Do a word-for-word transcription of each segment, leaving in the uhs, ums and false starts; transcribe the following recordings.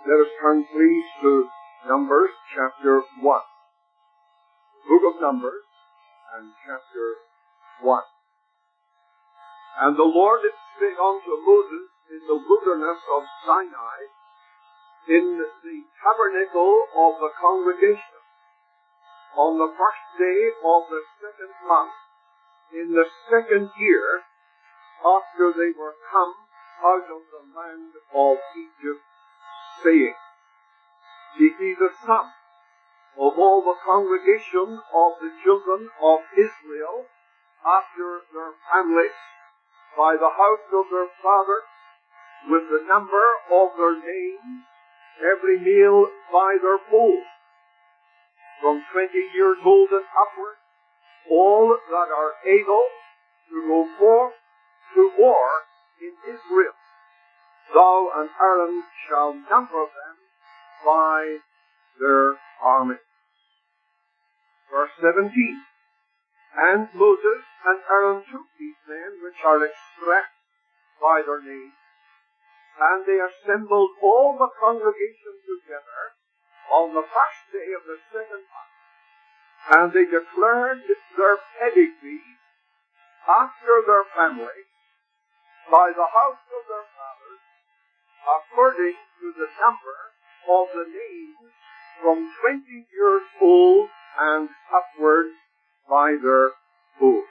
Let us turn please to Numbers chapter one. Book of Numbers and chapter one. And the Lord spake unto Moses in the wilderness of Sinai, in the tabernacle of the congregation, on the first day of the second month, in the second year, after they were come out of the land of Egypt, saying, Take ye the sum of all the congregation of the children of Israel after their families, by the house of their fathers, with the number of their names, every male by their poll, from twenty years old and upward, all that are able to go forth to war in Israel. Thou and Aaron shall number them by their armies. Verse seventeen. And Moses and Aaron took these men which are expressed by their names, and they assembled all the congregation together on the first day of the second month, and they declared their pedigrees after their families by the house of their fathers, according to the number of the names from twenty years old and upward by their oath.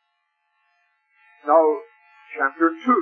Now, chapter two.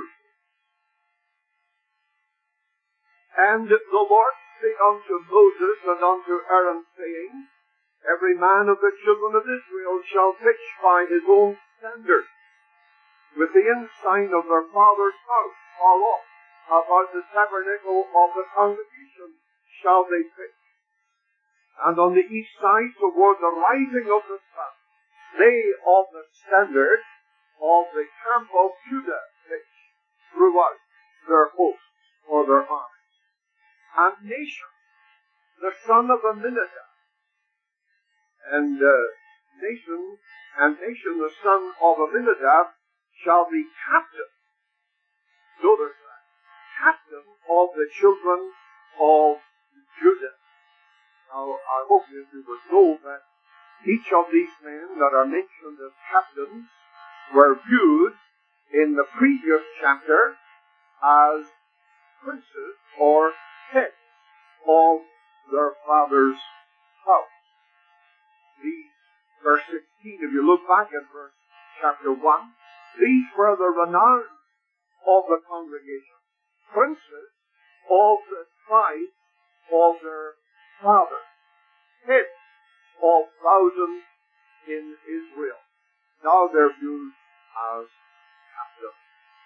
And the Lord spake unto Moses and unto Aaron, saying, Every man of the children of Israel shall pitch by his own standard, with the ensign of their father's house, aloft about the tabernacle of the congregation shall they pitch. And on the east side, toward the rising of the sun, they of the standard of the camp of Judah pitch throughout their hosts or their armies. And Nashon, the son of Amminadab, and uh, Nashon, and Nashon, the son of Amminadab, shall be captain. Notice that. Captain of the children of Judah. Now, I hope that we were told that each of these men that are mentioned as captains were viewed in the previous chapter as princes or heads of their father's house. These, verse sixteen, if you look back at verse chapter one, these were the renown of the congregation, princes of the tribes of their fathers, heads of thousands in Israel. Now they're viewed as captains.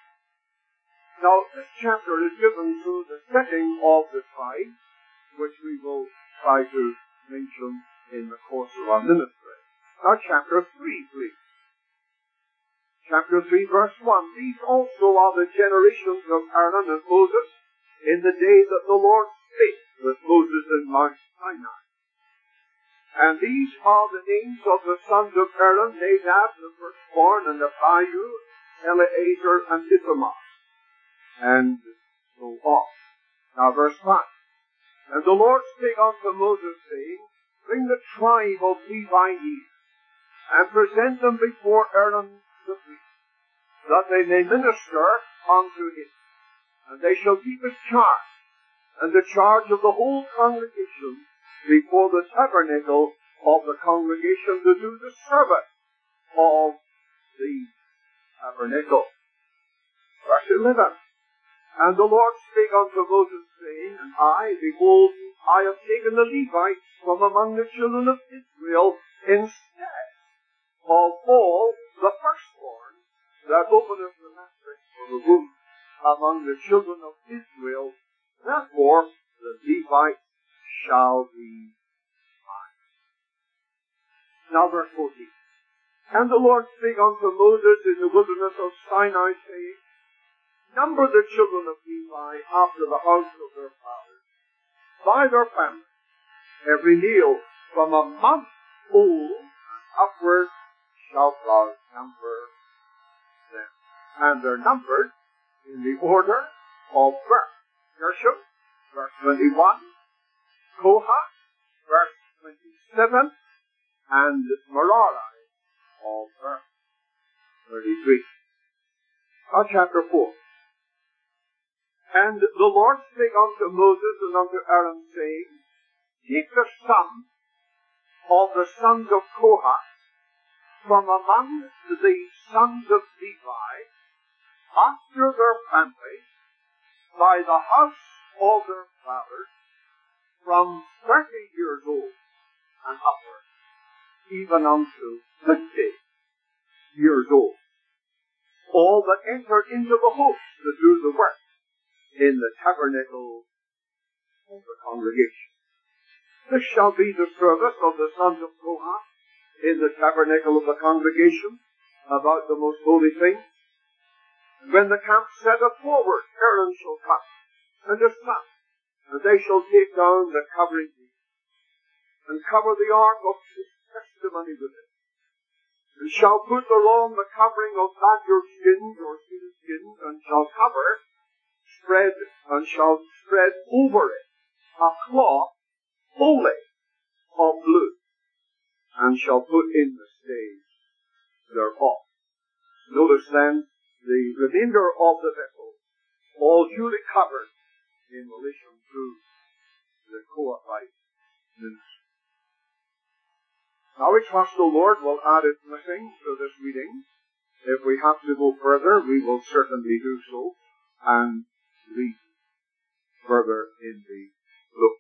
Now this chapter is given to the setting of the tribes, which we will try to mention in the course of our ministry. Now chapter three, please. Chapter three, verse one. These also are the generations of Aaron and Moses in the day that the Lord spake with Moses in Mount Sinai. And these are the names of the sons of Aaron, Nadab, the firstborn, and Abihu, Eleazar, and Ithamar. And so on. Now verse five. And the Lord spake unto Moses, saying, Bring the tribe of Levi near, and present them before Aaron the priest, that they may minister unto him. And they shall keep his charge, and the charge of the whole congregation, before the tabernacle of the congregation, to do the service of the tabernacle. Verse eleven. And the Lord spake unto Moses, saying, And I, behold, I have taken the Levites from among the children of Israel, instead of all the firstborn that openeth the matrix for the womb among the children of Israel. Therefore the Levites shall be mine. Now verse fourteen. And the Lord spake unto Moses in the wilderness of Sinai, saying, Number the children of Levi after the house of their fathers, by their families, every male from a month old and upward shalt thou number them. And they're numbered in the order of birth. Gershom, verse twenty-one, Kohath, verse twenty-seven, and Merari, of verse thirty-three. Uh, chapter four. And the Lord spake unto Moses and unto Aaron, saying, Take the sum of the sons of Kohath from among the sons of Levi, after their families, by the house of their fathers, from thirty years old and upward, even unto fifty years old, all that enter into the host to do the work in the tabernacle of the congregation. This shall be the service of the sons of Kohath in the tabernacle of the congregation about the most holy things. When the camp setteth forward, Aaron shall come, and his sons, and they shall take down the covering beam, and cover the ark of his testimony with it, and shall put thereon the covering of badger skins or seal skins, and shall cover, spread, and shall spread over it a cloth wholly of blue, and shall put in the staves thereof. Notice then the remainder of the vessel, all duly covered in relation to the Kohathite ministry. Now we trust the Lord will add his blessing to this reading. If we have to go further, we will certainly do so, and read further in the book.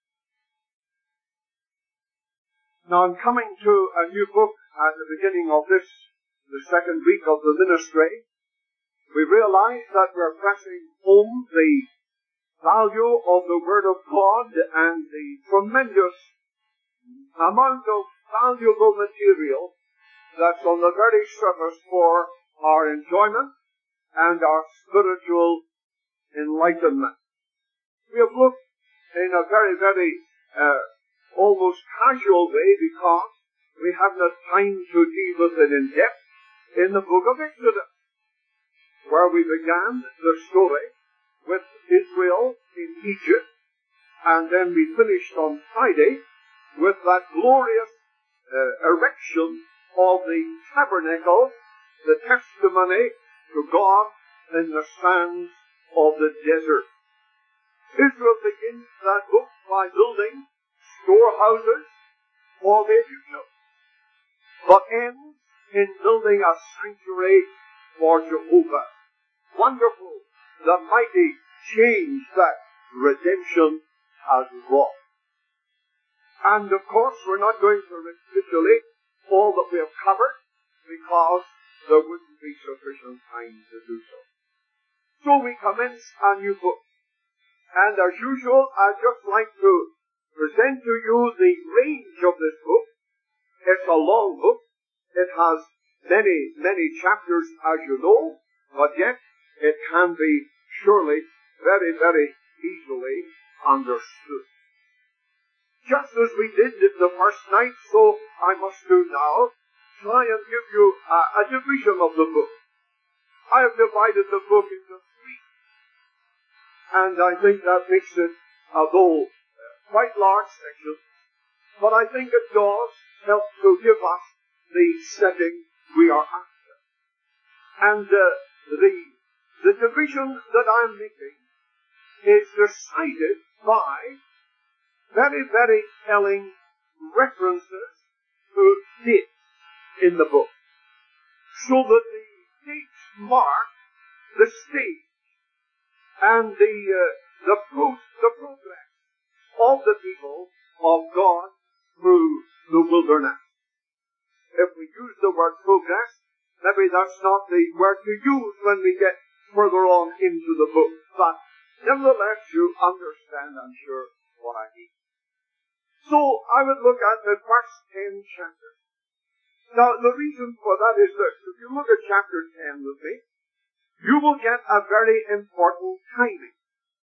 Now I'm coming to a new book at the beginning of this, the second week of the ministry. We realize that we're pressing home the value of the Word of God and the tremendous amount of valuable material that's on the very surface for our enjoyment and our spiritual enlightenment. We have looked in a very, very uh, almost casual way because we have not time to deal with it in depth in the book of Exodus, where we began the story with Israel in Egypt, and then we finished on Friday with that glorious uh, erection of the tabernacle, the testimony to God in the sands of the desert. Israel begins that book by building storehouses for their future, but ends in building a sanctuary for Jehovah. Wonderful, the mighty change that redemption has wrought. And of course, we're not going to recapitulate all that we have covered because there wouldn't be sufficient time to do so. So we commence a new book. And as usual, I'd just like to present to you the range of this book. It's a long book. It has many, many chapters, as you know, but yet it can be surely very, very easily understood. Just as we did the first night, so I must do now, try and give you a, a division of the book. I have divided the book into three, and I think that makes it, although uh, quite large section, but I think it does help to give us the setting we are after. And uh, the the division that I'm making is decided by very, very telling references to dates in the book, so that the dates mark the stage and the uh, the, pro- the progress of the people of God through the wilderness. If we use the word progress, maybe that's not the word to use when we get further on into the book, but nevertheless you understand, I'm sure, what I mean. So I would look at the first ten chapters. Now the reason for that is this. If you look at chapter ten with me, you will get a very important timing.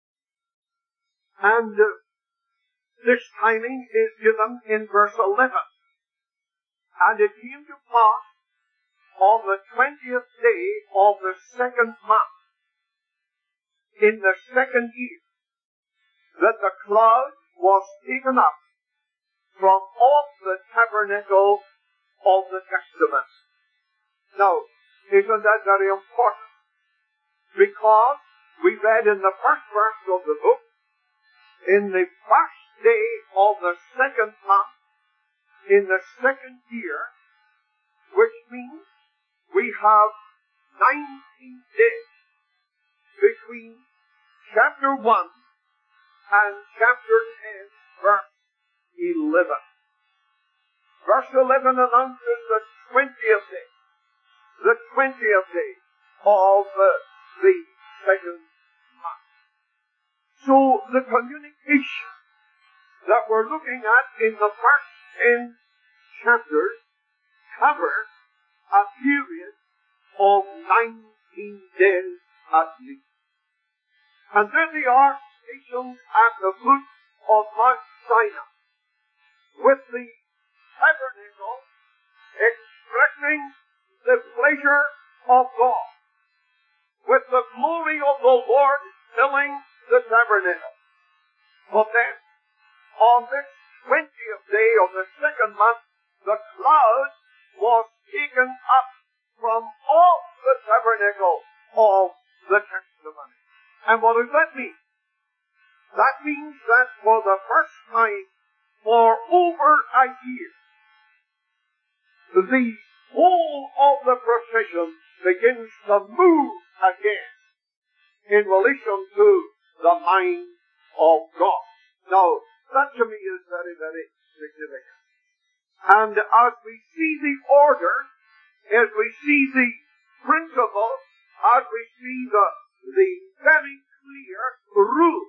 And uh, this timing is given in verse eleven. And it came to pass on the twentieth day of the second month, in the second year, that the cloud was taken up from off the tabernacle of the Testament. Now, isn't that very important? Because we read in the first verse of the book, in the first day of the second month, in the second year, which means we have nineteen days between chapter one and chapter ten, verse eleven. Verse eleven announces the twentieth day, the twentieth day of uh, the second month. So the communication that we're looking at in the first ten chapters cover a period of nineteen days at least. And there they are, stationed at the foot of Mount Sinai, with the tabernacle expressing the pleasure of God, with the glory of the Lord filling the tabernacle. But then, on this twentieth day of the second month, the cloud was taken up from off the tabernacle of the testimony. And what does that mean? That means that for the first time for over a year, the whole of the procession begins to move again in relation to the mind of God. Now, that to me is very, very significant. And as we see the order, as we see the principle, as we see the, the very clear rule,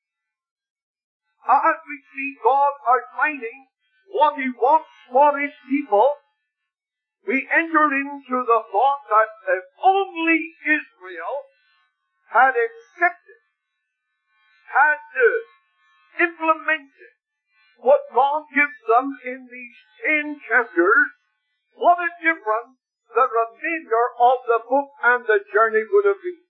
as we see God outlining what He wants for His people, we enter into the thought that if only Israel had accepted, had uh, implemented what God gives them in these ten chapters, what a difference the remainder of the book and the journey would have been.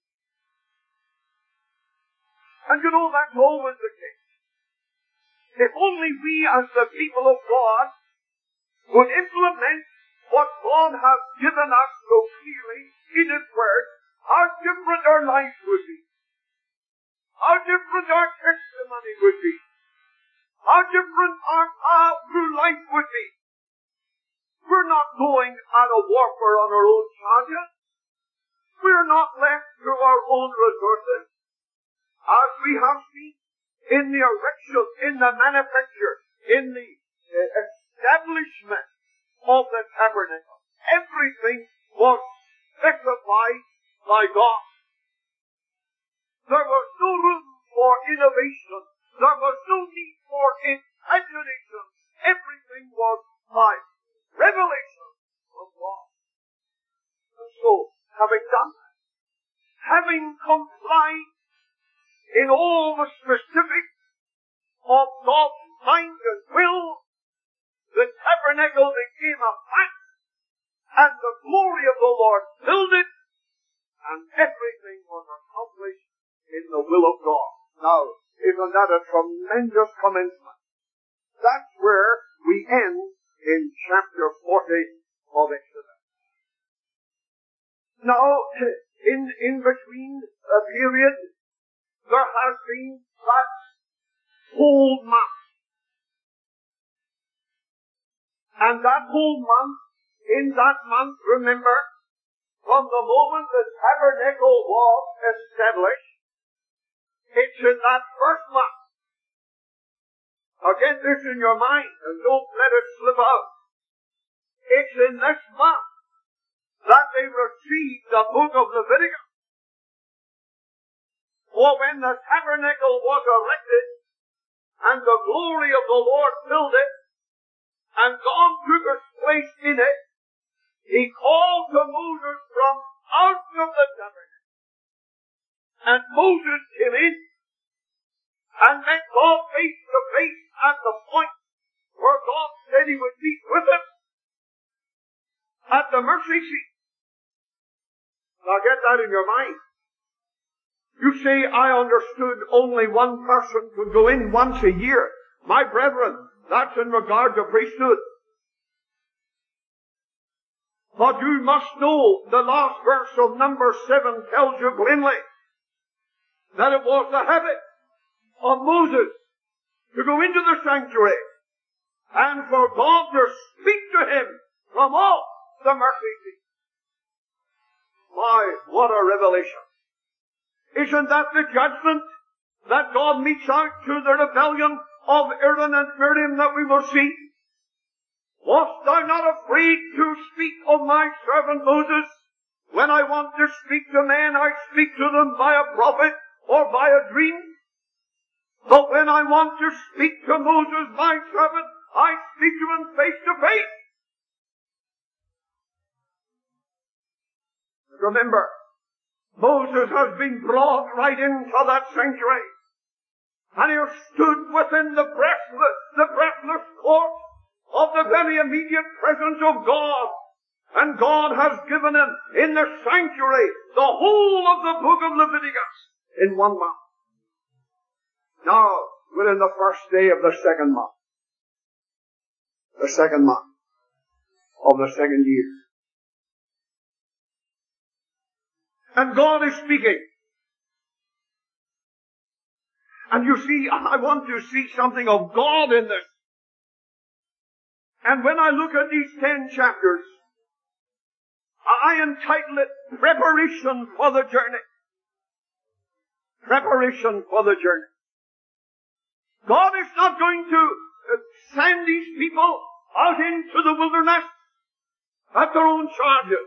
And you know, that's always the case. If only we as the people of God would implement what God has given us so clearly in His Word, how different our lives would be. How different our testimony would be. How different our path through life would be. We're not going on a warfare on our own charges. We're not left to our own resources. As we have seen in the erection, in the manufacture, in the uh, establishment of the tabernacle, everything was specified by God. There was no room for innovation. There was no need for imagination. Everything was by revelation from God. And so, having done that, having complied in all the specifics of God's mind and will, the tabernacle became a fact, and the glory of the Lord filled it, and everything was accomplished in the will of God. Now, isn't that a tremendous commencement? That's where we end in chapter forty of Exodus. Now, in, in between a period, there has been that whole month. And that whole month, in that month, remember, from the moment the tabernacle was established, it's in that first month. Now get this in your mind and don't let it slip out. It's in this month that they received the book of Leviticus. For when the tabernacle was erected and the glory of the Lord filled it and God took His place in it, He called to Moses from out of the tabernacle. And Moses came in and met God face to face at the point where God said He would meet with him at the mercy seat. Now get that in your mind. You say, I understood only one person could go in once a year. My brethren, that's in regard to priesthood. But you must know the last verse of number seven tells you plainly that it was the habit of Moses to go into the sanctuary and for God to speak to him from off the mercy seat. My, what a revelation. Isn't that the judgment that God metes out to the rebellion of Aaron and Miriam that we will see? Wast thou not afraid to speak of my servant Moses? When I want to speak to men, I speak to them by a prophet or by a dream. But when I want to speak to Moses, my servant, I speak to him face to face. Remember, Moses has been brought right into that sanctuary, and he has stood within the breathless, the breathless court of the very immediate presence of God. And God has given him in the sanctuary the whole of the book of Leviticus in one month. Now, we're in the first day of the second month. The second month of the second year. And God is speaking. And you see, I want to see something of God in this. And when I look at these ten chapters, I entitle it Preparation for the Journey. Preparation for the journey. God is not going to send these people out into the wilderness at their own charges.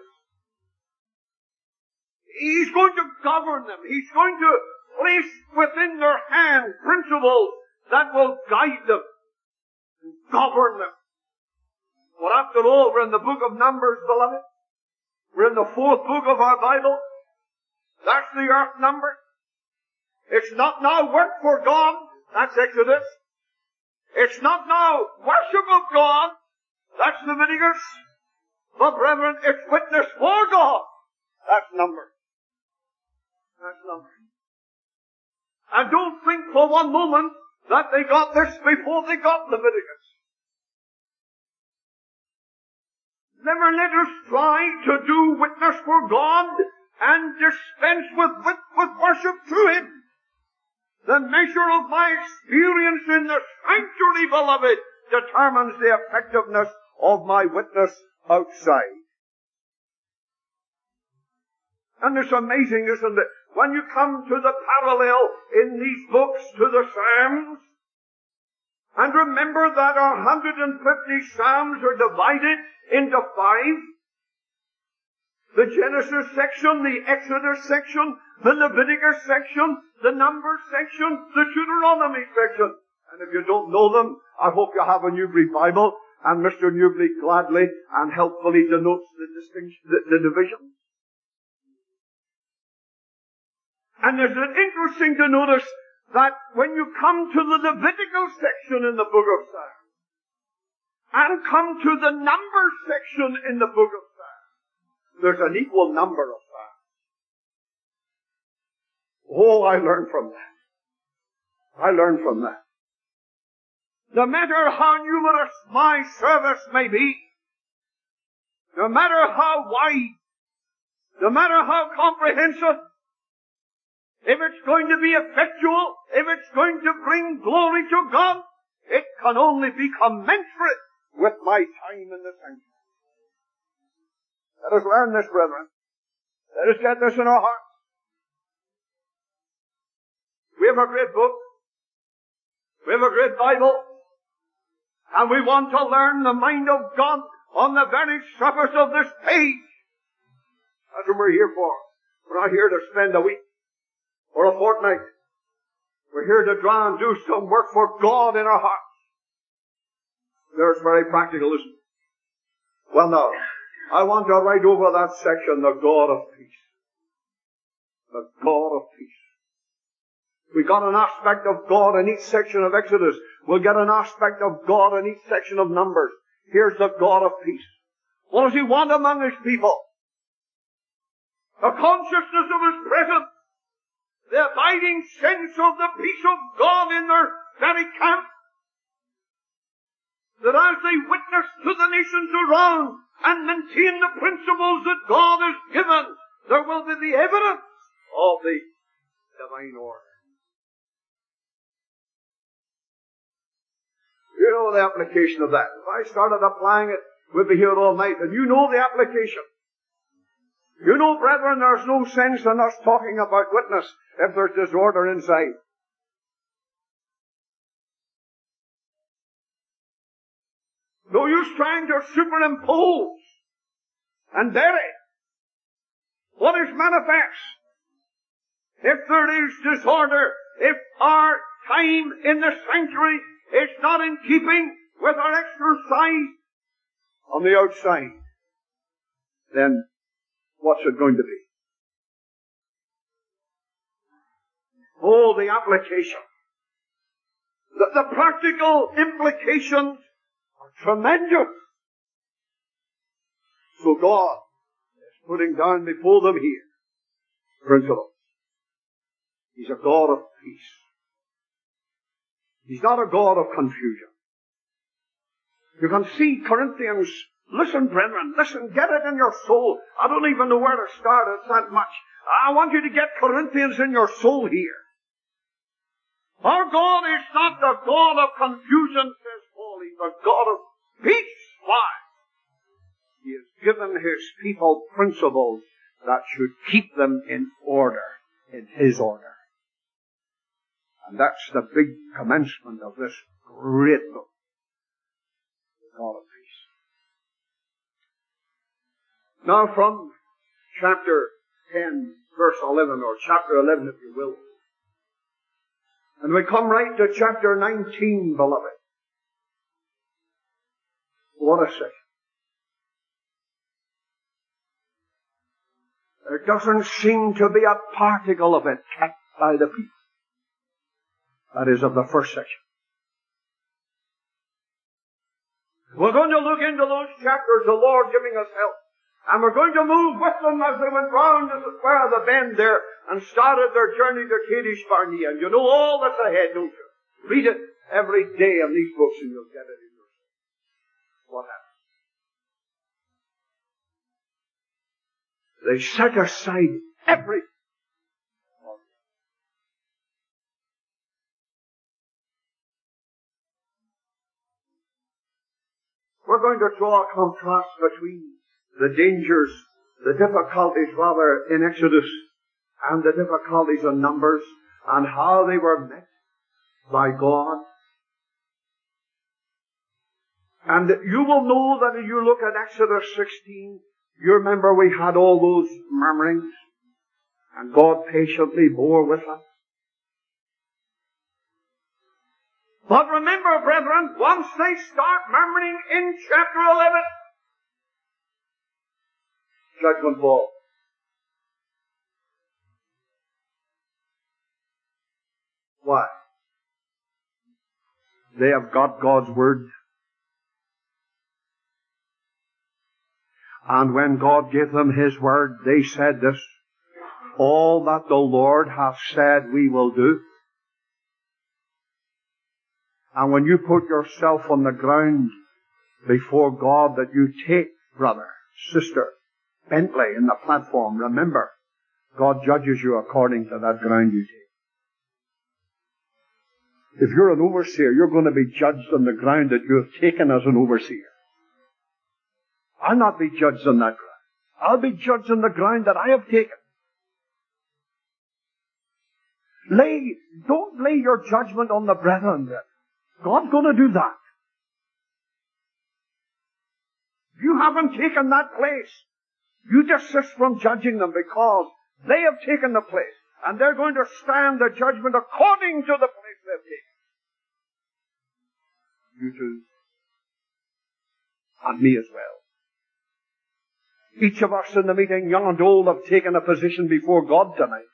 He's going to govern them. He's going to place within their hand principles that will guide them and govern them. But after all, we're in the book of Numbers, beloved. We're in the fourth book of our Bible. That's the earth number. It's not now work for God. That's Exodus. It's not now worship of God. That's Leviticus. But brethren, it's witness for God. That's Numbers. That's Numbers. And don't think for one moment that they got this before they got Leviticus. Never let us try to do witness for God and dispense with, with, with worship to Him. The measure of my experience in the sanctuary, beloved, determines the effectiveness of my witness outside. And it's amazing, isn't it? When you come to the parallel in these books to the Psalms, and remember that our one hundred fifty Psalms are divided into five. The Genesis section, the Exodus section, the Leviticus section, the Numbers section, the Deuteronomy section. And if you don't know them, I hope you have a Newbury Bible, and Mister Newbury gladly and helpfully denotes the distinction, the, the division. And is it interesting to notice that when you come to the Levitical section in the book of Psalms, and come to the Numbers section in the book of Psalms, there's an equal number of Psalms. Oh, I learned from that. I learned from that. No matter how numerous my service may be, no matter how wide, no matter how comprehensive, if it's going to be effectual, if it's going to bring glory to God, it can only be commensurate with my time in the sanctuary. Let us learn this, brethren. Let us get this in our hearts. We have a great book. We have a great Bible. And we want to learn the mind of God on the very surface of this page. That's what we're here for. We're not here to spend a week or a fortnight. We're here to try and do some work for God in our hearts. There's very practical, isn't it? Well now, I want to write over that section, the God of peace. The God of peace. We got an aspect of God in each section of Exodus. We'll get an aspect of God in each section of Numbers. Here's the God of peace. What does He want among His people? A consciousness of His presence. the abiding sense of the peace of God in their very camp, that as they witness to the nations around and maintain the principles that God has given, there will be the evidence of the divine order. You know the application of that. If I started applying it, we'd be here all night. And you know the application. You know, brethren, there's no sense in us talking about witness if there's disorder inside. No use trying to superimpose and bury what is manifest. If there is disorder, if our time in the sanctuary is not in keeping with our exercise on the outside, then what's it going to be? Oh, the application. The, the practical implications are tremendous. So God is putting down before them here principles. He's a God of peace. He's not a God of confusion. You can see Corinthians. Listen, brethren, listen, get it in your soul. I don't even know where to start. It's that much. I want you to get Corinthians in your soul here. Our God is not the God of confusion, says Paul. He's the God of peace. Why? He has given His people principles that should keep them in order, in His order. And that's the big commencement of this great book, the God of peace. Now from chapter ten, verse eleven, or chapter eleven if you will, and we come right to chapter nineteen, beloved. What a section. There doesn't seem to be a particle of it kept by the people. That is of the first section. We're going to look into those chapters, the Lord giving us help. And we're going to move with them as they went round to the square of the bend there and started their journey to Kadesh Barnea. And you know all that's ahead, don't you? Read it every day in these books and you'll get it in your soul. What happened? They set aside everything. We're going to draw a contrast between the dangers, the difficulties rather in Exodus and the difficulties in Numbers and how they were met by God. And you will know that if you look at Exodus sixteen, you remember we had all those murmurings and God patiently bore with us. But remember, brethren, once they start murmuring in chapter eleven, judgment falls. Why? They have got God's word. And when God gave them His word, they said this, all that the Lord hath said we will do. And when you put yourself on the ground before God that you take, brother, sister, Bentley in the platform, remember, God judges you according to that ground you take. If you're an overseer, you're going to be judged on the ground that you have taken as an overseer. I'll not be judged on that ground. I'll be judged on the ground that I have taken. Lay, don't lay your judgment on the brethren. God's going to do that. You haven't taken that place. You desist from judging them because they have taken the place. And they're going to stand the judgment according to the place they've taken. You too. And me as well. Each of us in the meeting, young and old, have taken a position before God tonight.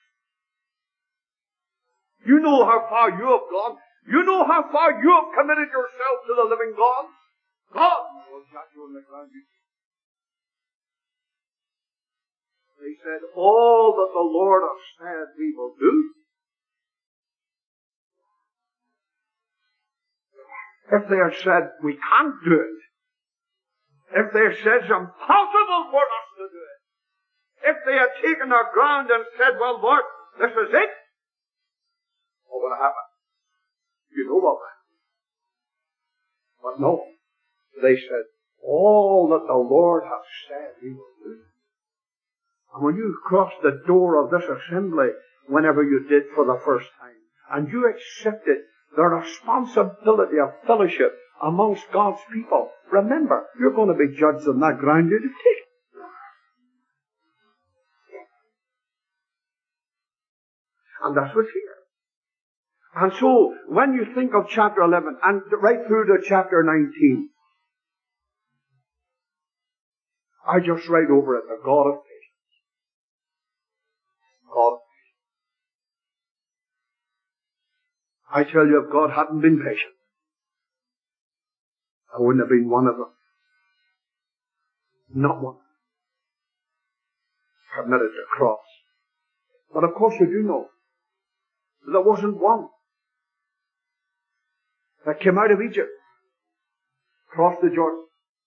You know how far you have gone. You know how far you have committed yourself to the living God. God will judge you on the ground. They said, all that the Lord has said we will do. if they had said, we can't do it, if they had said it's impossible for us to do it, if they had taken their ground and said, well, Lord, this is it, what would have happened? You know what happened. But no, they said, all that the Lord has said, we will do. And when you crossed the door of this assembly, whenever you did for the first time, and you accepted the responsibility of fellowship amongst God's people, remember, you're going to be judged on that ground you did take. And that's what's here. And so, when you think of chapter eleven, and right through to chapter nineteen, I just write over it, the God of patience. God of patience. I tell you, if God hadn't been patient, I wouldn't have been one of them. Not one. Permitted to cross. But of course you do know, there wasn't one that came out of Egypt, crossed the Jordan,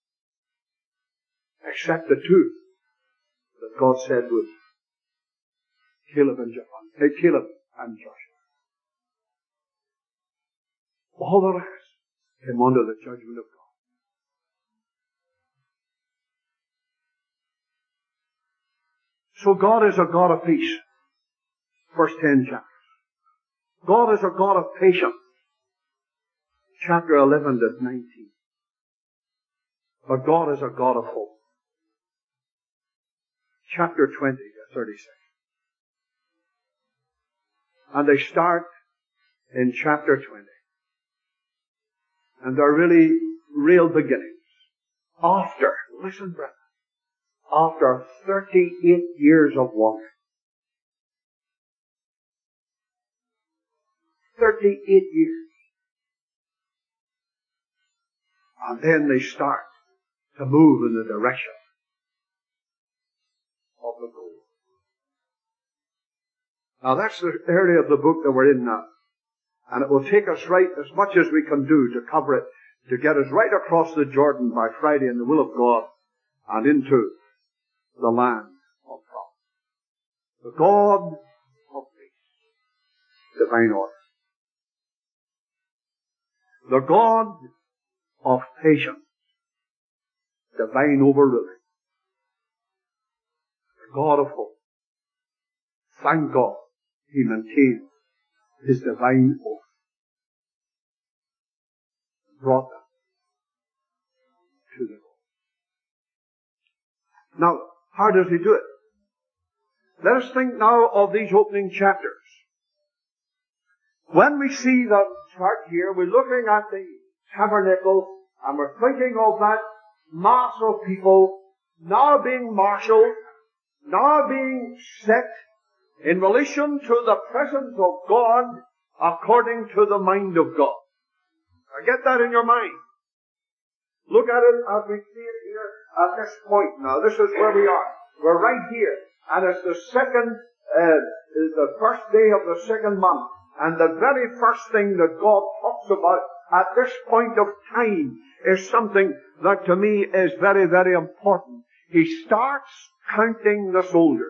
except the two that God said would, Caleb and Joshua. Caleb and Joshua. All the rest came under the judgment of God. So God is a God of peace. First ten chapters. God is a God of patience. Chapter eleven to nineteen. But God is a God of hope. Chapter twenty to thirty-six. And they start in chapter twenty. And they're really real beginnings. After, listen brother, after thirty-eight years of wandering. thirty-eight years. And then they start to move in the direction of the goal. Now that's the area of the book that we're in now. And it will take us right as much as we can do to cover it, to get us right across the Jordan by Friday in the will of God and into the land of promise. The God of peace. Divine order. The God of patience. Divine overruling. The God of hope. Thank God He maintained His divine oath. Brought them to the goal. Now, how does He do it? Let us think now of these opening chapters. When we see the chart here, we're looking at the tabernacle, and we're thinking of that mass of people now being marshaled, now being set in relation to the presence of God according to the mind of God. Now get that in your mind. Look at it as we see it here at this point now. This is where we are. We're right here. And it's the second, uh, the first day of the second month. And the very first thing that God talks about at this point of time is something that to me is very, very important. He starts counting the soldiers.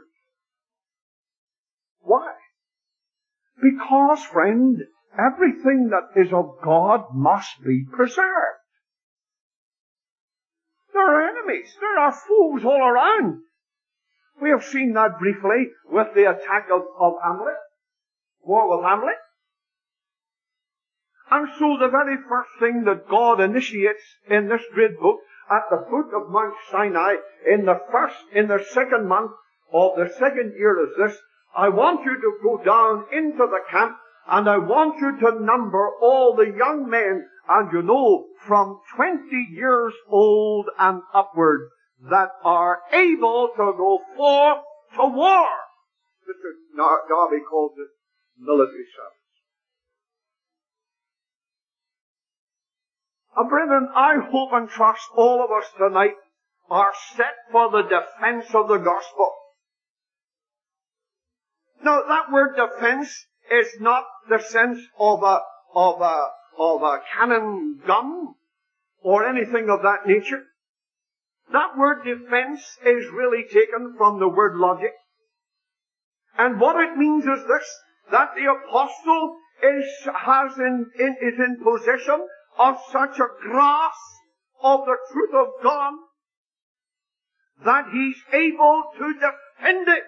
Why? Because, friend, everything that is of God must be preserved. There are enemies. There are foes all around. We have seen that briefly with the attack of, of Amalek. War with Amalek. And so the very first thing that God initiates in this great book at the foot of Mount Sinai in the first, in the second month of the second year is this: I want you to go down into the camp and I want you to number all the young men, and you know, from twenty years old and upward, that are able to go forth to war. Mister Darby calls it military service. And brethren, I hope and trust all of us tonight are set for the defense of the gospel. Now, that word defense is not the sense of a, of a, of a cannon gun or anything of that nature. That word defense is really taken from the word logic. And what it means is this, that the apostle is, has in, in, is in possession of such a grasp of the truth of God that he's able to defend it.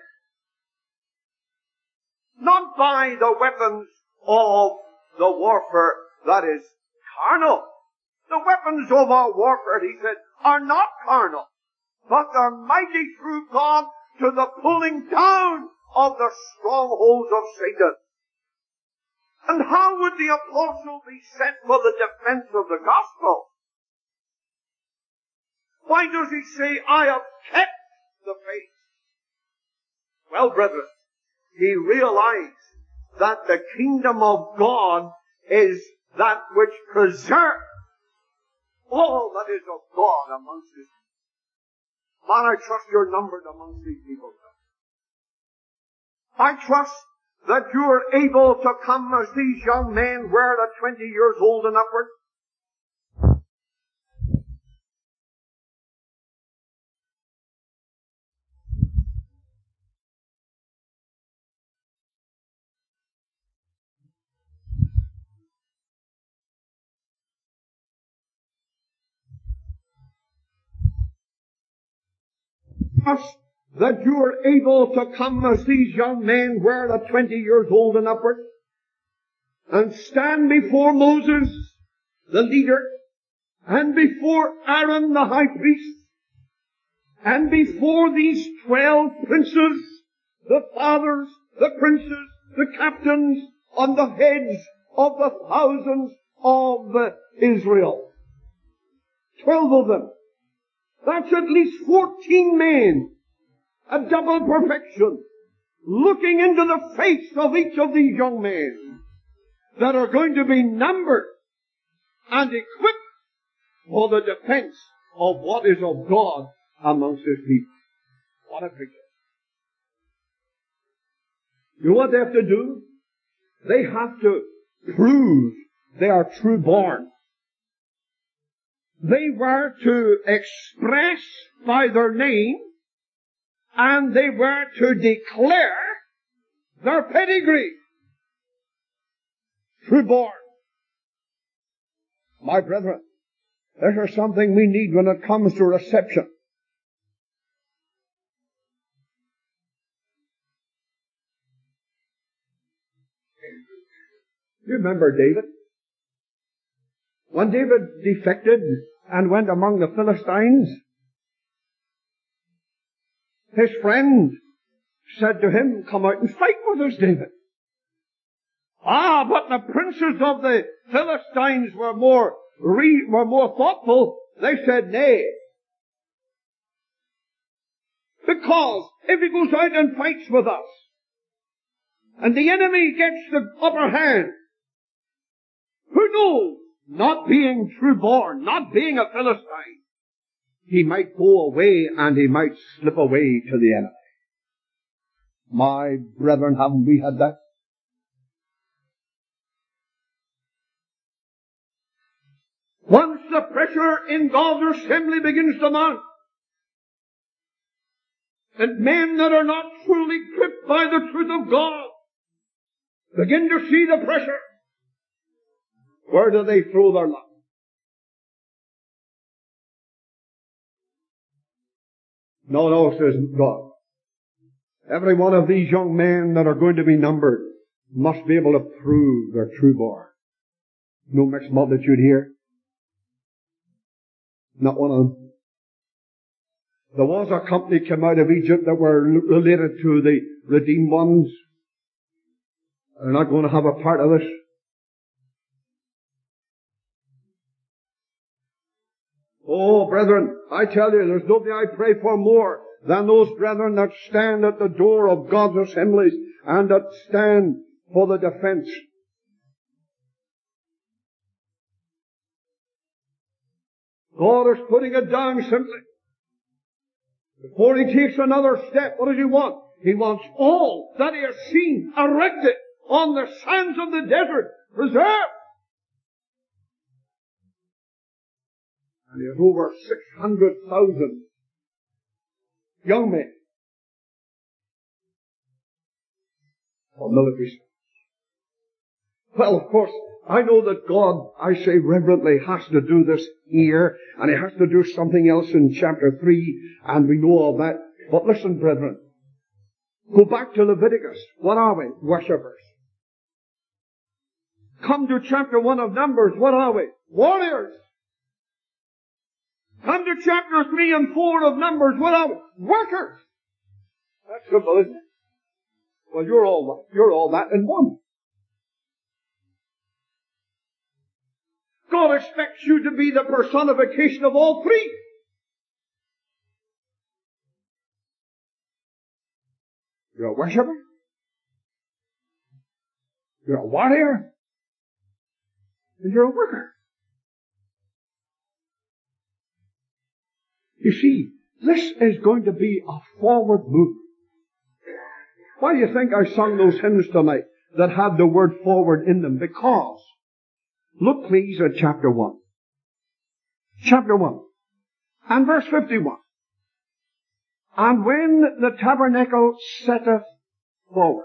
Not by the weapons of the warfare that is carnal. The weapons of our warfare, he said, are not carnal, but they're mighty through God to the pulling down of the strongholds of Satan. And how would the apostle be sent for the defense of the gospel? Why does he say, I have kept the faith? Well, brethren, he realized that the kingdom of God is that which preserves all that is of God amongst his people. Man, I trust you're numbered amongst these people. I trust that you're able to come as these young men were at twenty years old and upward. Trust that you are able to come as these young men were at twenty years old and upward, and stand before Moses, the leader, and before Aaron, the high priest, and before these twelve princes, the fathers, the princes, the captains, on the heads of the thousands of Israel. Twelve of them. That's at least fourteen men, a double perfection, looking into the face of each of these young men that are going to be numbered and equipped for the defense of what is of God amongst his people. What a picture. You know what they have to do? They have to prove they are true born. They were to express by their name, and they were to declare their pedigree. True born. My brethren, this is something we need when it comes to reception. You remember David? When David defected and went among the Philistines, his friend said to him, come out and fight with us, David. Ah, but the princes of the Philistines were more, re, were more thoughtful. They said nay. Because if he goes out and fights with us, and the enemy gets the upper hand, who knows? Not being true born, not being a Philistine, he might go away and he might slip away to the enemy. My brethren, haven't we had that? Once the pressure in God's assembly begins to mount, and men that are not truly gripped by the truth of God begin to see the pressure, where do they throw their lot? No, no, says God. Every one of these young men that are going to be numbered must be able to prove they're true born. No mixed multitude here. Not one of them. There was a company came out of Egypt that were related to the redeemed ones. They're not going to have a part of this. Oh, brethren, I tell you, there's nobody I pray for more than those brethren that stand at the door of God's assemblies and that stand for the defense. God is putting it down simply. Before he takes another step, what does he want? He wants all that he has seen erected on the sands of the desert preserved. And he had over six hundred thousand young men for military service. Well, of course, I know that God, I say reverently, has to do this here, and he has to do something else in chapter three, and we know all that. But listen, brethren, go back to Leviticus. What are we? Worshippers. Come to chapter one of Numbers. What are we? Warriors. Come to chapter three and four of Numbers. What are we? Workers. That's simple, isn't it? Well, you're all that. You're all that in one. God expects you to be the personification of all three. You're a worshipper. You're a warrior. And you're a worker. You see, this is going to be a forward movement. Why do you think I sung those hymns tonight that had the word forward in them? Because, look please at chapter one. Chapter one. And verse fifty-one. And when the tabernacle setteth forward.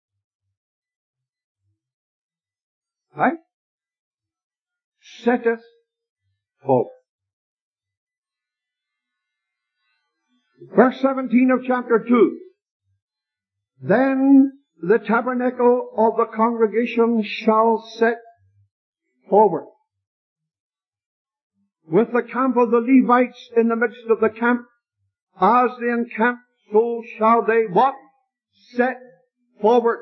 Right? Setteth forward. Verse seventeen of chapter two. Then the tabernacle of the congregation shall set forward, with the camp of the Levites in the midst of the camp. As they encamp, so shall they what? Set forward.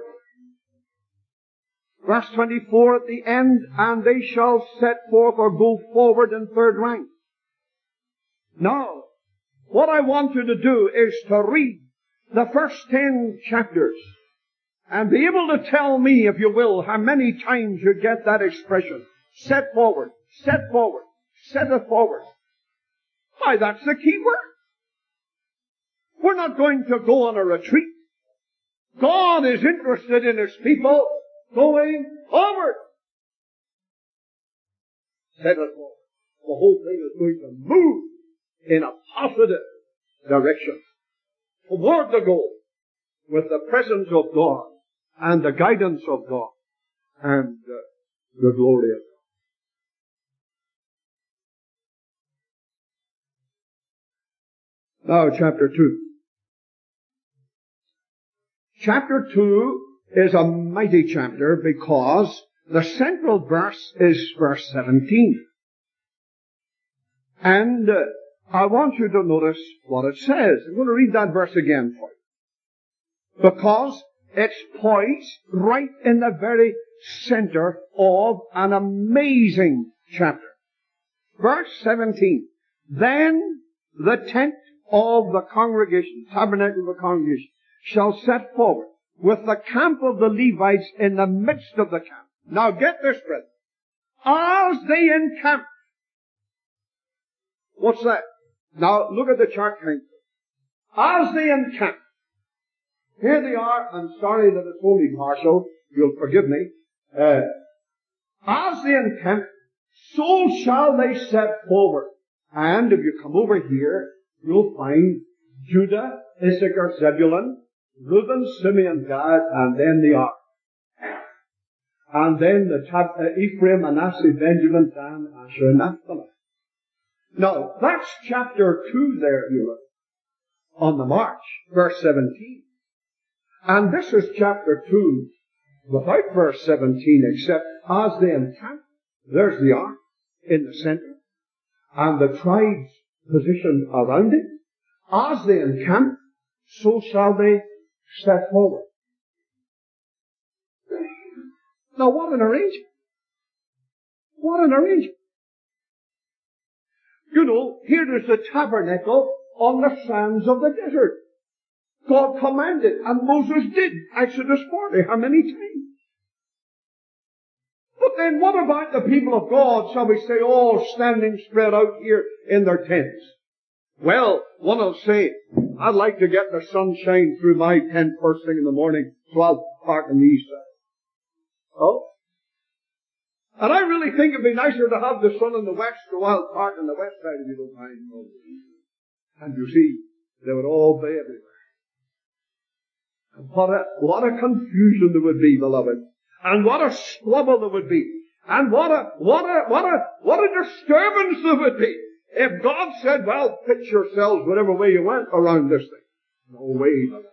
Verse twenty-four at the end, and they shall set forth or go forward in third rank. Now, what I want you to do is to read the first ten chapters and be able to tell me, if you will, how many times you get that expression. Set forward, set forward, set it forward. Why, that's the key word. We're not going to go on a retreat. God is interested in His people going forward. Set it forward. The whole thing is going to move in a positive direction toward the goal with the presence of God and the guidance of God and uh, the glory of God. Now, chapter two. Chapter two is a mighty chapter because the central verse is verse seventeen. And uh, I want you to notice what it says. I'm going to read that verse again for you. Because it's poised right in the very center of an amazing chapter. Verse seventeen. Then the tent of the congregation, tabernacle of the congregation, shall set forward, with the camp of the Levites in the midst of the camp. Now get this, brethren. As they encamp. What's that? Now look at the chart thing. As they encamp. Here they are. I'm sorry that it's only partial. You'll forgive me. Uh, as they encamp, so shall they set forward. And if you come over here, you'll find Judah, Issachar, Zebulun, Reuben, Simeon, Gad, and then the ark. And then the tab- uh, Ephraim, Manasseh, Benjamin, Dan, Asher, and Naphtali. Now, that's chapter two there, you look, on the march, verse seventeen. And this is chapter two without verse seventeen, except as they encamp, there's the ark in the center, and the tribes positioned around it. As they encamp, so shall they step forward. Now what an arrangement. What an arrangement. You know, here is the tabernacle on the sands of the desert. God commanded, and Moses did. Exodus forty, how many times? But then what about the people of God, shall we say, all standing spread out here in their tents? Well, one will say, I'd like to get the sunshine through my tent first thing in the morning, so I'll park on the east side. Oh? And I really think it'd be nicer to have the sun in the west go out part in the west side if you don't mind. And you see, they would all be everywhere. And what a, what a confusion there would be, beloved. And what a squabble there would be. And what a, what a, what a, what a disturbance there would be. If God said, well, pitch yourselves whatever way you went around this thing. No way, beloved.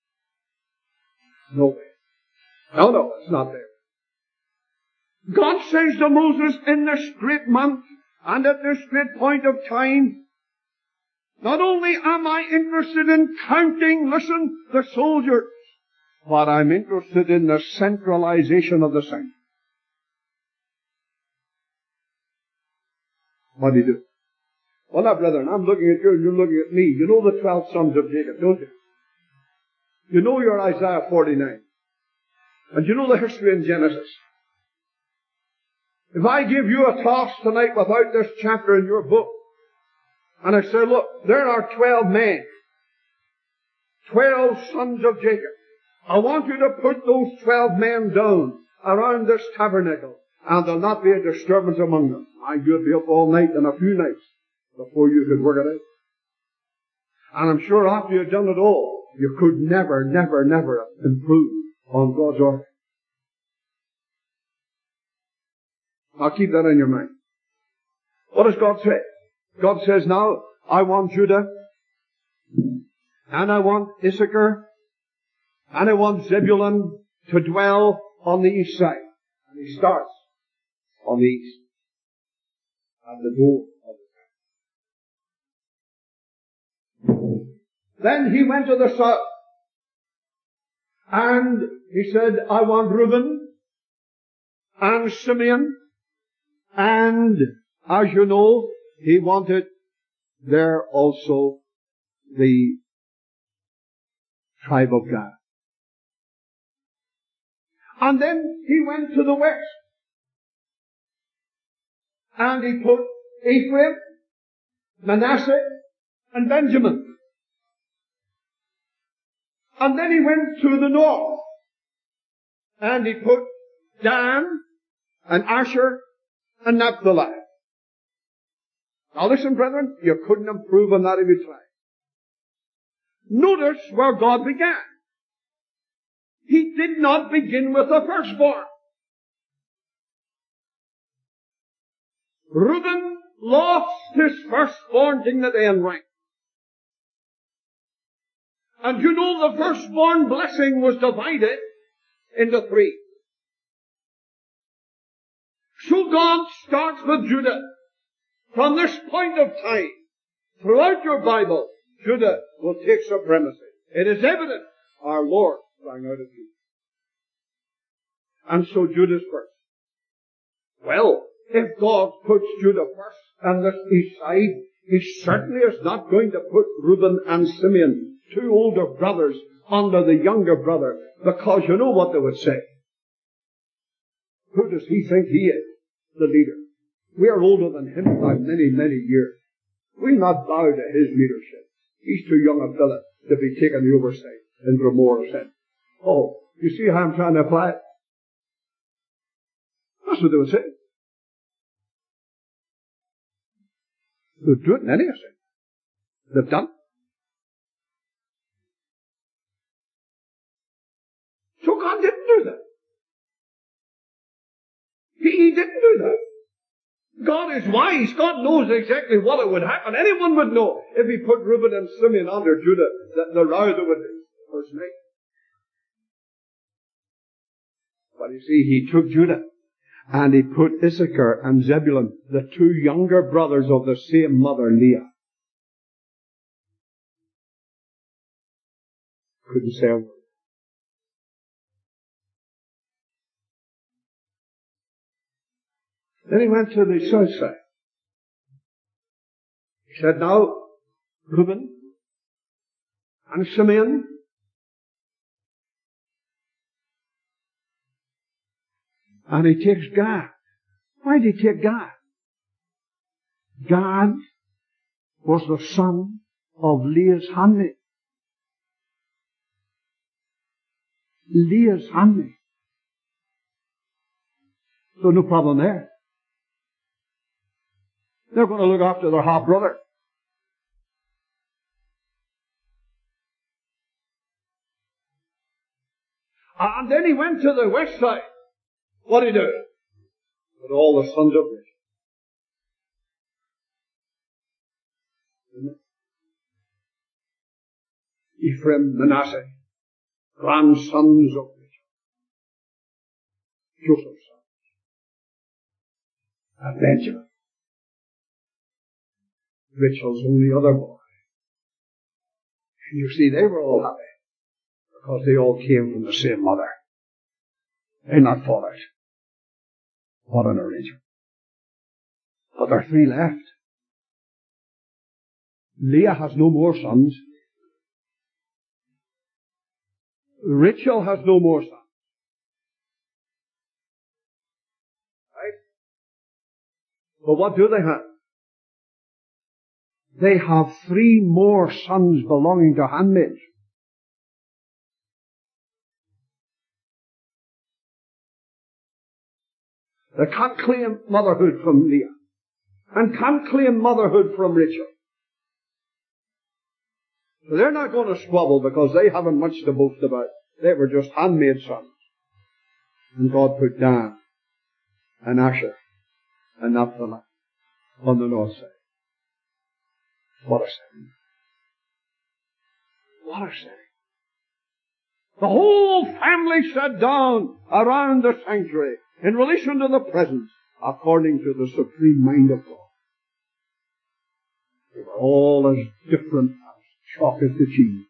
No way. No, no, it's not there. God says to Moses, in this great month and at this great point of time, not only am I interested in counting, listen, the soldiers, but I'm interested in the centralization of the saints. What do you do? Well now, brethren, I'm looking at you and you're looking at me. You know the twelve sons of Jacob, don't you? You know your Isaiah forty-nine. And you know the history in Genesis. If I give you a toss tonight without this chapter in your book, and I say, look, there are twelve men, twelve sons of Jacob. I want you to put those twelve men down around this tabernacle, and there'll not be a disturbance among them. And you'd be up all night and a few nights before you could work it out. And I'm sure after you've done it all, you could never, never, never improve on God's order. I'll keep that in your mind. What does God say? God says, now, I want Judah, and I want Issachar, and I want Zebulun to dwell on the east side. And he starts on the east, at the door of the town. Then he went to the south, and he said, I want Reuben, and Simeon, and, as you know, he wanted there also the tribe of Gad. And then he went to the west. And he put Ephraim, Manasseh, and Benjamin. And then he went to the north. And he put Dan, and Asher, and Naphtali. Now listen, brethren, you couldn't improve on that if you tried. Notice where God began. He did not begin with the firstborn. Reuben lost his firstborn dignity and rank. And you know the firstborn blessing was divided into three. So God starts with Judah. From this point of time, throughout your Bible, Judah will take supremacy. It is evident our Lord sprang out of Judah. And so Judah's first. Well, if God puts Judah first on this east side, He certainly is not going to put Reuben and Simeon, two older brothers, under the younger brother, because you know what they would say. Who does he think he is? The leader. We are older than him by many, many years. We'll not bow to his leadership. He's too young a fellow to be taking the oversight in Dromore said. Oh, you see how I'm trying to apply it? That's what they would say. They'll do it in any sense. They've done it. So God didn't do that. He, he didn't do that. God is wise. God knows exactly what it would happen. Anyone would know if He put Reuben and Simeon under Judah, that the row there would be first night. But you see, He took Judah and He put Issachar and Zebulun, the two younger brothers of the same mother, Leah. Couldn't say a word. Then He went to the south side. He said, now, Reuben and Simeon, and He takes Gad. Why did He take Gad? Gad was the son of Leah's handmaid. Leah's handmaid. So no problem there. They're going to look after their half-brother. And then he went to the west side. What did he do? With all the sons of Rachel. Ephraim, Manasseh, grandsons of Rachel. Joseph's sons. And Benjamin, Rachel's only other boy. And you see, they were all happy. Because they all came from the same mother. They not fought out. What an arrangement. But there are three left. Leah has no more sons. Rachel has no more sons. Right? But what do they have? They have three more sons belonging to handmaids. They can't claim motherhood from Leah. And can't claim motherhood from Rachel. So they're not going to squabble because they haven't much to boast about. They were just handmaid sons. And God put Dan and Asher and Naphtali on the north side. What a setting. What a setting. The whole family sat down around the sanctuary in relation to the presence, according to the supreme mind of God. They were all as different as chalk as the cheese.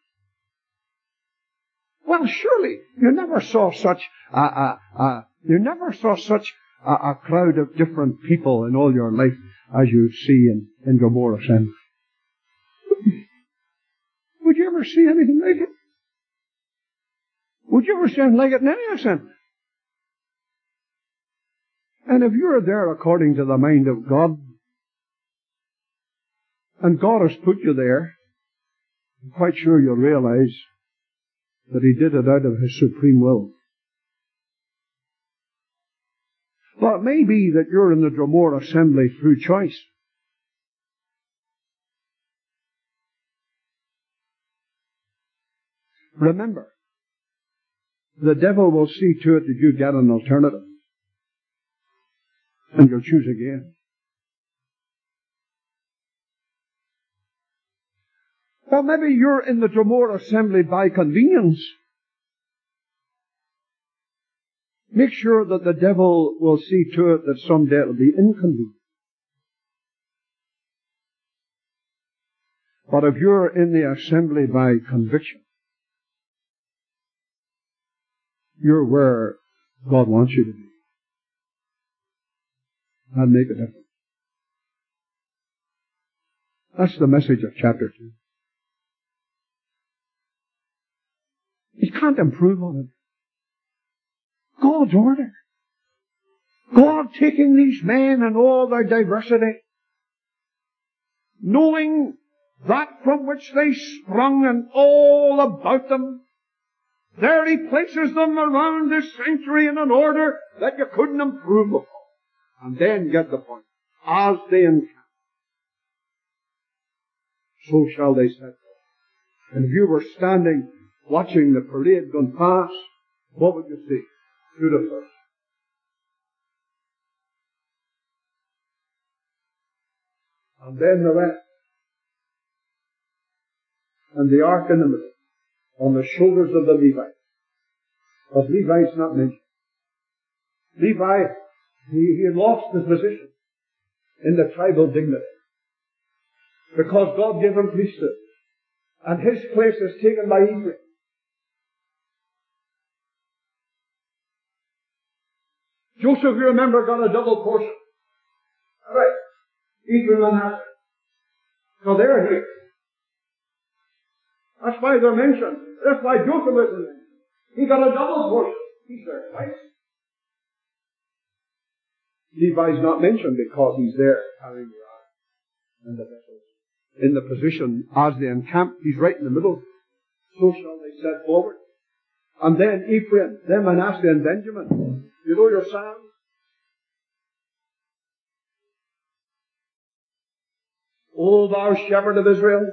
Well, surely you never saw such a, a, a you never saw such a, a crowd of different people in all your life as you see in, in Dromore Assembly. Would you ever see anything like it? Would you ever see anything like it in any assembly? And if you're there according to the mind of God, and God has put you there, I'm quite sure you'll realize that He did it out of His supreme will. Well, it may be that you're in the Dromore Assembly through choice. Remember, the devil will see to it that you get an alternative. And you'll choose again. Well, maybe you're in the Dromore Assembly by convenience. Make sure that the devil will see to it that someday it'll be inconvenient. But if you're in the assembly by conviction, you're where God wants you to be. That'll make a difference. That's the message of chapter two. You can't improve on it. God's order. God taking these men and all their diversity, knowing that from which they sprung and all about them, there He places them around this sanctuary in an order that you couldn't improve upon. And then get the point. As they encamp, so shall they set forth. And if you were standing watching the parade going past, what would you see? Judah first. And then the rest. And the ark in the middle, on the shoulders of the Levites. But Levi's not mentioned. Levi, he, he lost his position in the tribal dignity. Because God gave him priesthood. And his place is taken by Ephraim. Joseph, you remember, got a double portion. All right. Ephraim and Manasseh. So they're here. That's why they're mentioned. That's why Joseph is mentioned. He got a double portion. He's there twice. Levi's not mentioned because he's there carrying the ark and the vessels. In the position as they encamp, he's right in the middle. So shall they set forward. And then Ephraim, then Manasseh and Benjamin. You know your psalm? O thou shepherd of Israel,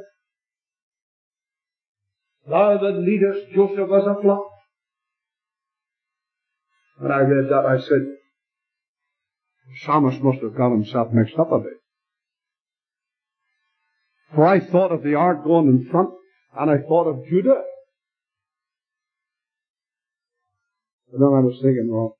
thou that leadest Joseph as a flock. When I read that, I said, the psalmist must have got himself mixed up a bit. For I thought of the ark going in front, and I thought of Judah. And then I was thinking, well,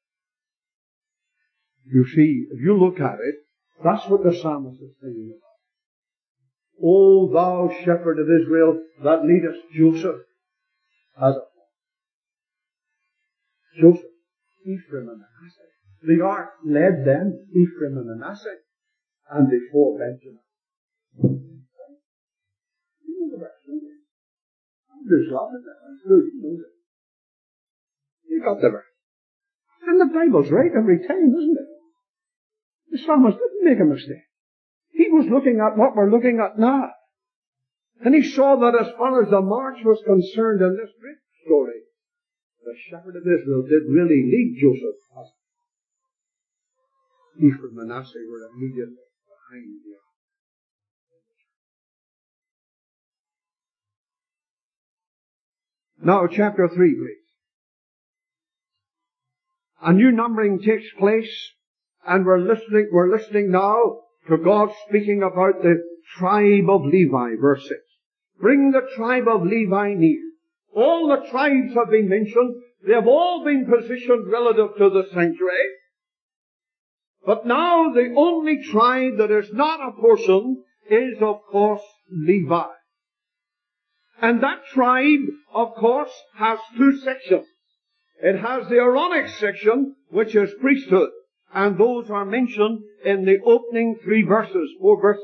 you see, if you look at it, that's what the psalmist is thinking about. O thou shepherd of Israel, that leadest Joseph as a flock. Joseph, Ephraim and Manasseh. The ark led them, Ephraim and Manasseh, and before Benjamin. You know the verse, don't you? I'm just laughing at that. You know it. You got the verse. And the Bible's right every time, isn't it? The psalmist didn't make a mistake. He was looking at what we're looking at now. And he saw that as far as the march was concerned in this great story, the shepherd of Israel did really lead Joseph. Ephraim and Manasseh were immediately behind the ark. Now, chapter three, please. A new numbering takes place, and we're listening, we're listening now to God speaking about the tribe of Levi, verse six. Bring the tribe of Levi near. All the tribes have been mentioned. They have all been positioned relative to the sanctuary. But now the only tribe that is not apportioned is, of course, Levi. And that tribe, of course, has two sections. It has the Aaronic section, which is priesthood. And those are mentioned in the opening three verses, four verses.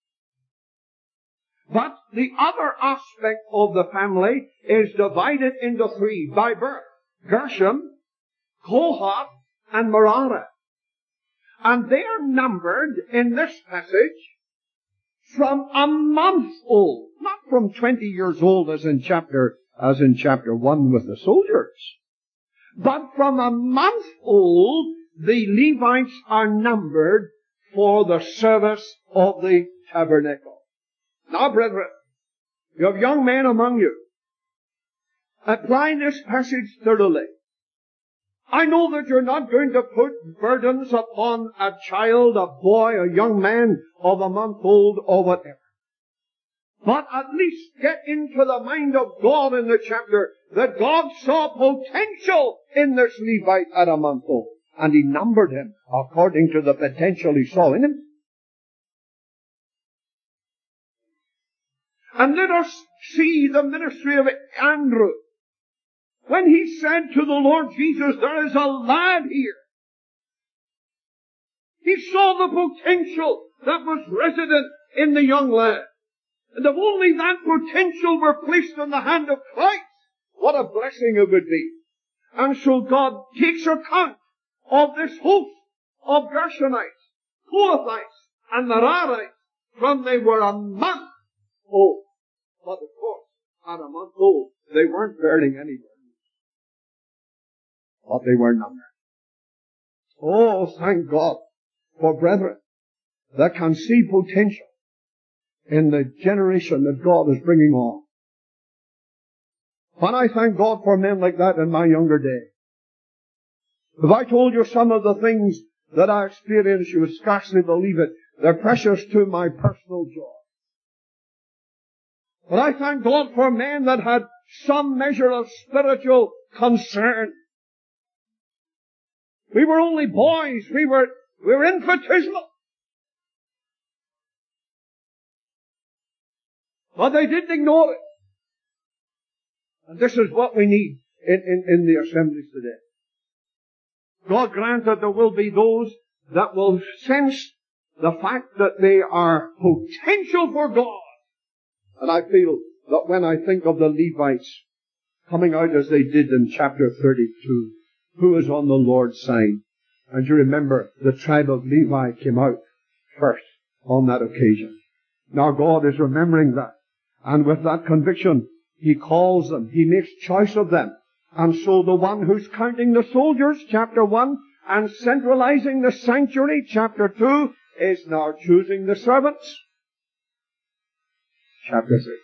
But the other aspect of the family is divided into three by birth. Gershom, Kohath, and Merari. And they are numbered in this passage from a month old. Not from twenty years old as in chapter, as in chapter one with the soldiers. But from a month old, the Levites are numbered for the service of the tabernacle. Now, brethren, you have young men among you. Apply this passage thoroughly. I know that you're not going to put burdens upon a child, a boy, a young man of a month old or whatever. But at least get into the mind of God in the chapter that God saw potential in this Levite at a month old. And He numbered him according to the potential He saw in him. And let us see the ministry of Andrew. When he said to the Lord Jesus, there is a lad here. He saw the potential that was resident in the young lad. And if only that potential were placed in the hand of Christ, what a blessing it would be. And so God takes account of this host of Gershonites, Kohathites, and Merarites from they were a month old. But of course, at a month old, they weren't bearing any burdens. But they were numbered. Oh, thank God for brethren that can see potential in the generation that God is bringing on. And I thank God for men like that in my younger day. If I told you some of the things that I experienced, you would scarcely believe it. They're precious to my personal joy. But I thank God for men that had some measure of spiritual concern. We were only boys. We were, we were infinitesimal. But they didn't ignore it. And this is what we need in, in, in the assemblies today. God grant that there will be those that will sense the fact that they are potential for God. And I feel that when I think of the Levites coming out as they did in chapter thirty-two, who is on the Lord's side? And you remember the tribe of Levi came out first on that occasion. Now God is remembering that. And with that conviction, He calls them. He makes choice of them. And so the one who's counting the soldiers, chapter one, and centralizing the sanctuary, chapter two, is now choosing the servants. chapter three.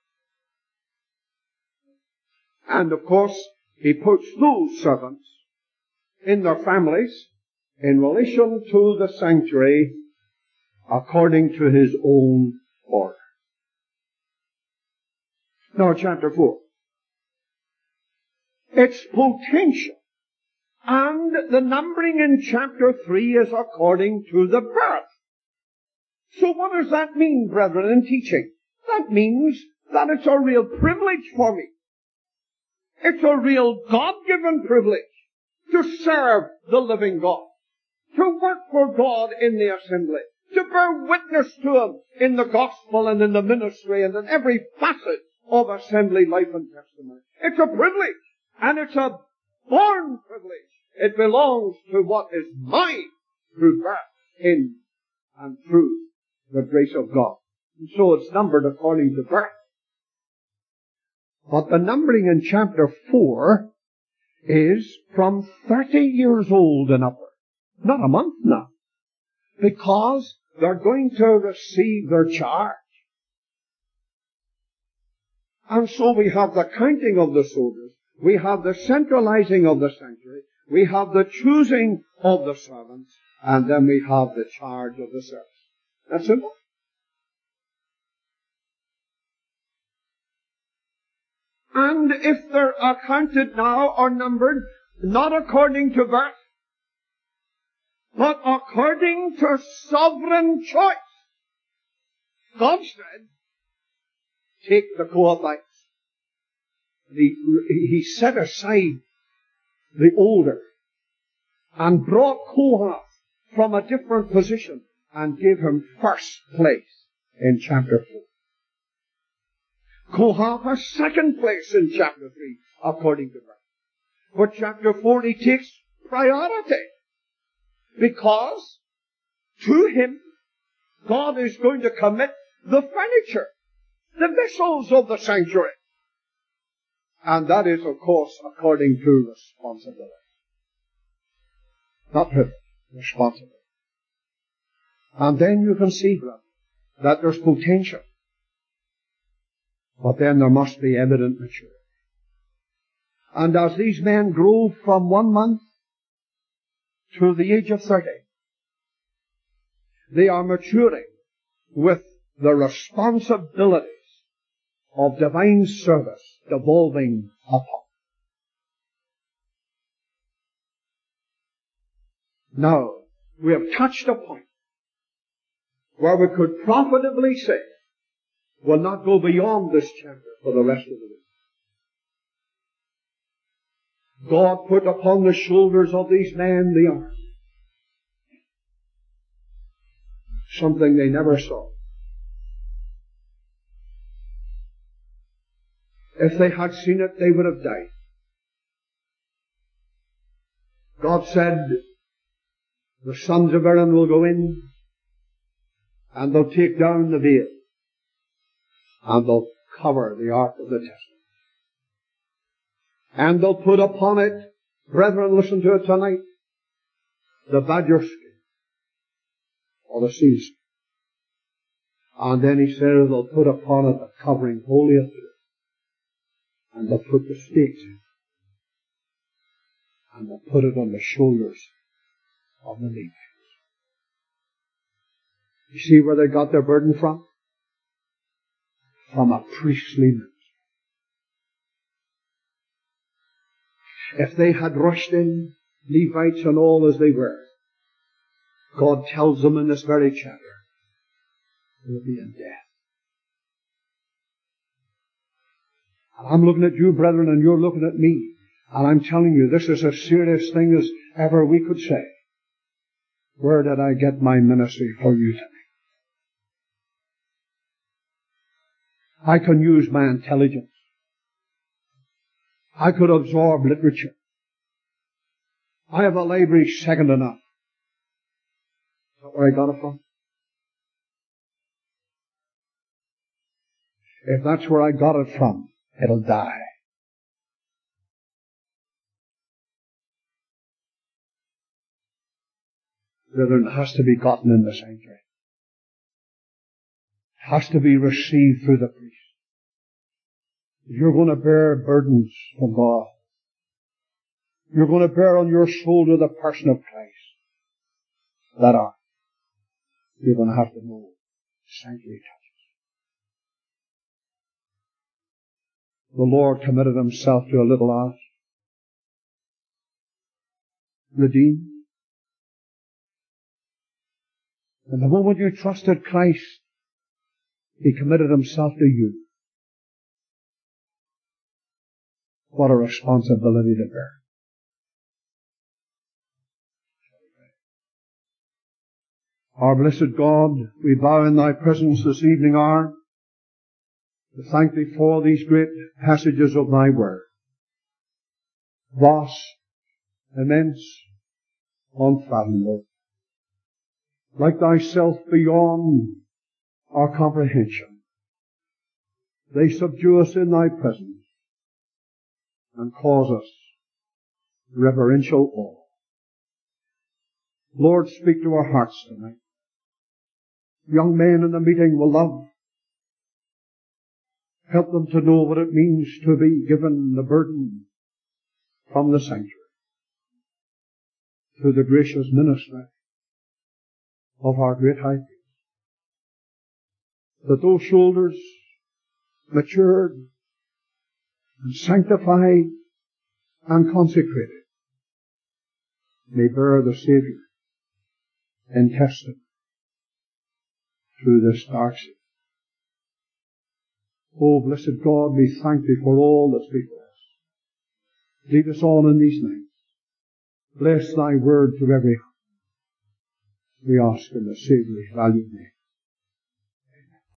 And of course, he puts those servants in their families in relation to the sanctuary according to his own order. Now, chapter four. Its potential and the numbering in chapter three is according to the birth. So what does that mean, brethren, in teaching? That means that it's a real privilege for me. It's a real God-given privilege to serve the living God, to work for God in the assembly, to bear witness to Him in the gospel and in the ministry and in every facet of assembly life and testimony. It's a privilege, and it's a born privilege. It belongs to what is mine through birth in and through the grace of God. And so it's numbered according to birth. But the numbering in chapter four is from thirty years old and upward. Not a month now. Because they're going to receive their charge. And so we have the counting of the soldiers. We have the centralizing of the sanctuary. We have the choosing of the servants. And then we have the charge of the service. That's simple. And if they're accounted now or numbered, not according to birth, but according to sovereign choice, God said, take the Kohathites. He, he set aside the older and brought Kohath from a different position and gave him first place in chapter four. Kohath has second place in chapter three, according to birth. But chapter four, he takes priority. Because to him, God is going to commit the furniture, the vessels of the sanctuary. And that is, of course, according to responsibility. Not privilege, responsibility. And then you can see, brother, that there's potential. But then there must be evident maturity. And as these men grow from one month to the age of thirty, they are maturing with the responsibilities of divine service devolving upon. Now, we have touched a point where we could profitably say, we'll not go beyond this chapter for the rest of the week. God put upon the shoulders of these men the ark. Something they never saw. If they had seen it, they would have died. God said, the sons of Aaron will go in, and they'll take down the veil, and they'll cover the ark of the testament. And they'll put upon it, brethren, listen to it tonight, the badger skin, or the seal skin. And then he said they'll put upon it the covering wholly of it. And they'll put the stakes in. And they'll put it on the shoulders of the Levites. You see where they got their burden from? From a priestly ministry. If they had rushed in, Levites and all as they were, God tells them in this very chapter, they will be in death. And I'm looking at you, brethren, and you're looking at me. And I'm telling you, this is as serious thing as ever we could say. Where did I get my ministry for you tonight? I can use my intelligence. I could absorb literature. I have a library second to none. Is that where I got it from? If that's where I got it from, it'll die. Brethren, it has to be gotten in the sanctuary. It has to be received through the priest. If you're going to bear burdens from God, you're going to bear on your shoulder the person of Christ, that are, you're going to have to know sanctuary touches. The Lord committed himself to a little ass. Redeemed. And the moment you trusted Christ, he committed himself to you. What a responsibility to bear. Our blessed God, we bow in thy presence this evening hour to thank thee for these great passages of thy word. Vast, immense, unfathomable. Like thyself beyond our comprehension. They subdue us in thy presence and cause us reverential awe. Lord, speak to our hearts tonight. Young men in the meeting will love. Help them to know what it means to be given the burden from the sanctuary through the gracious ministry of our great high priest. That those shoulders matured and sanctified and consecrated may bear the Saviour in testimony through this dark sea. Oh, blessed God, we thank thee for all that's before us. Lead us on in these nights. Bless thy word to every heart. We ask in the Saviour's valued name.